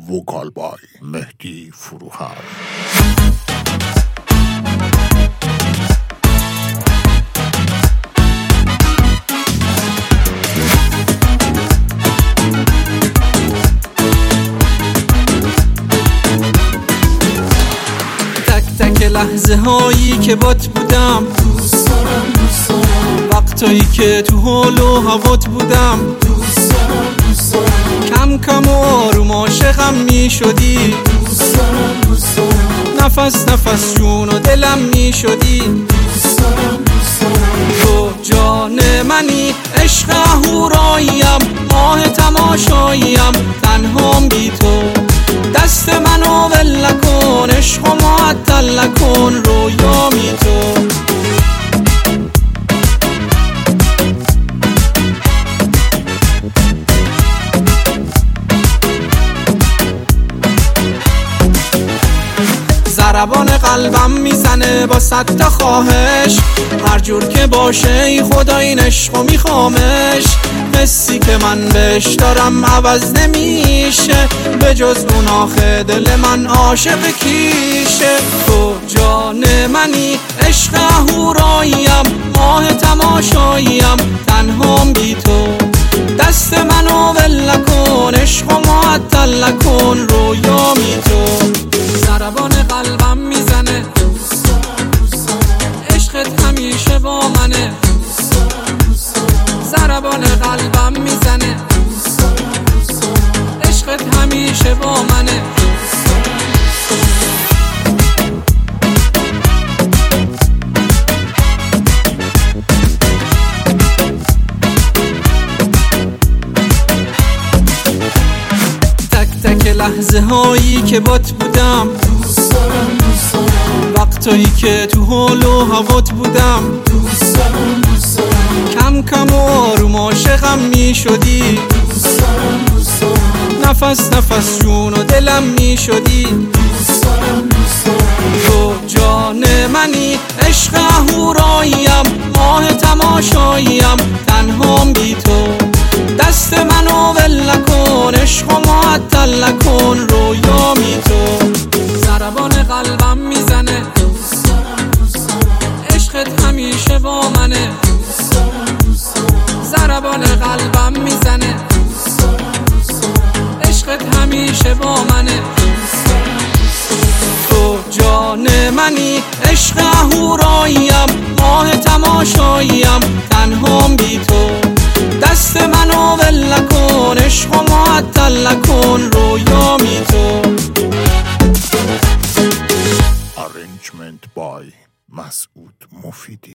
وکال بای مهدی فروهر. تک تک لحظه هایی که بات بودم، دوست دارم دوست دارم. وقتایی که تو حال و هوات بودم، دوست دارم دوست دارم. کم کم و آروم عاشقم می شدی، دوست دارم دوست دارم. نفس نفس جون و دلم می شدی. دوست دارم دوست دارم. تو جان منی، عشق اهوراییم، ماه تماشاییم، تنهام بی تو. دست منو ول نکن، عشق و معطل نکن، رویامی تو. ضربان قلبم میزنه با 100 تا خواهش، هر جور که باشه ای خدا این عشقو میخوامش. حسی که من بهش دارم عوض نمیشه، به جز اون آخه دل من عاشق کیشه. تو جان منی، عشق اهوراییم، ماه تماشاییم، تنهام بی تو. دست منو ول نکن، عشق و معطل نکن، رویامی تو. ضربان قلبم میزنه، عشقت همیشه با منه. ضربان قلبم میزنه، عشقت همیشه با منه. تک تک لحظه هایی که بات بودم، دوست دارم دوست دارم. وقتایی که تو حال و هوات بودم، دوست دارم دوست دارم. کم کم و آروم عاشقم می شدی. دوست دارم دوست دارم. نفس نفس جون و دلم می شدی. دوست دارم دوست دارم. تو جان منی، عشق اهوراییم، ماه تماشاییم، تنهام بی تو. دست منو ول نکن، عشق و معطل نکن، رویامی تو. ضربان قلبم میزنه، عشقت همیشه با منه. ضربان قلبم میزنه، عشقت همیشه با منه. تو جان منی، عشق اهوراییم، ماه تماشاییم، تنهام بی تو. دست منو ول نکن، عشق و معطل نکن، رویامی تو. Arrangement by مسعود مفیدی.